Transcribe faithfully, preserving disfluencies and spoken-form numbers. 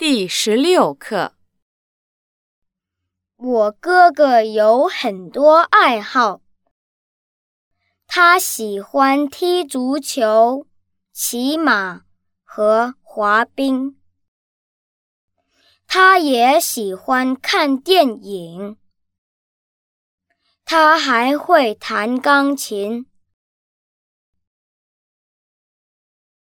第十六课。 我哥哥有很多爱好，他喜欢踢足球、骑马和滑冰。他也喜欢看电影。他还会弹钢琴。